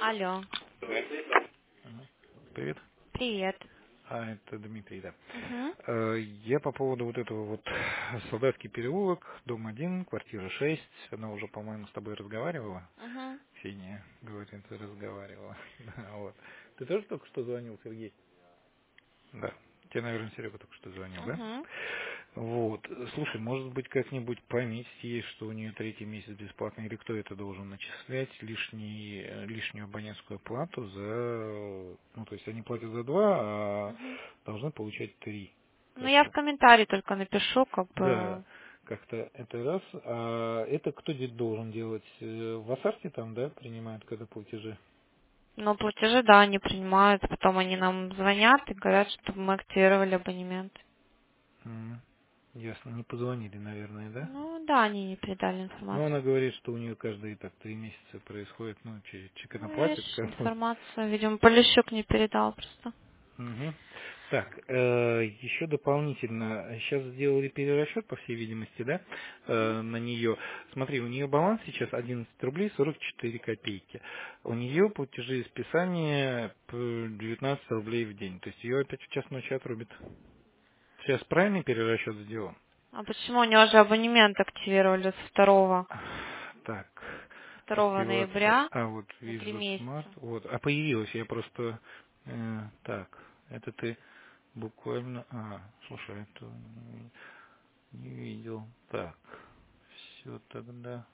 Алло. Ага. Привет. Привет. Это Дмитрий, да. Угу. Я по поводу вот этого вот Солдатский переулок, дом 1, квартира 6. Она уже, по-моему, с тобой разговаривала. Угу. Ксения говорит, разговаривала. Да, вот. Ты тоже только что звонил, Сергей? Да. Тебе, наверное, Серега только что звонил, да? Угу. Вот. Слушай, может быть, как-нибудь пометить есть, что у нее третий месяц бесплатный, или кто это должен начислять лишнюю абонентскую плату за... Ну, то есть они платят за 2, а Угу. должны получать 3. Ну, я в Как-то. комментарии только напишу, как Да, бы... как-то это раз. А это кто должен делать? В Асарте там, да, принимают когда платежи? Ну, платежи, да, они принимают, потом они нам звонят и говорят, чтобы мы активировали абонемент. М, Ясно, не позвонили, наверное, да? Ну, да, они не передали Ну, информацию. она говорит, что у нее каждые так 3 месяца происходит, ну, чек она Ну, платит, видишь, как бы. информацию, видимо, Полищук не передал просто. Мгм. Так, еще дополнительно, сейчас сделали перерасчет, по всей видимости, да, Угу. на нее. Смотри, у нее баланс сейчас 11 рублей 44 копейки. У нее платежи и списания 19 рублей в день. То есть ее опять в час ночи отрубит. Сейчас правильный перерасчет сделан? А почему у него же абонемент активировали с 2, Так, 2 активация. ноября А вот на 3 вижу смарт. месяца? Вот. А появилась, я просто... так, это ты буквально... слушай, это не видел. Так, все тогда.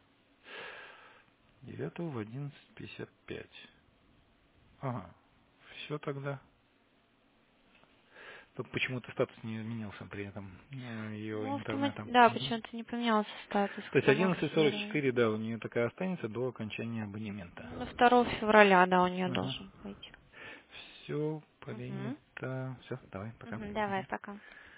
9 в 11:55. Ага, все тогда. Тут почему-то статус не изменился при этом ее Ну, интернетом. да, Мгм. почему-то не поменялся статус То к есть самоактивированию. 11:44, да, у нее такая останется до окончания абонемента. Ну, 2 февраля, да, у нее Ага. должен быть. Все Угу. принято. Все, давай, пока. Угу, давай, пока.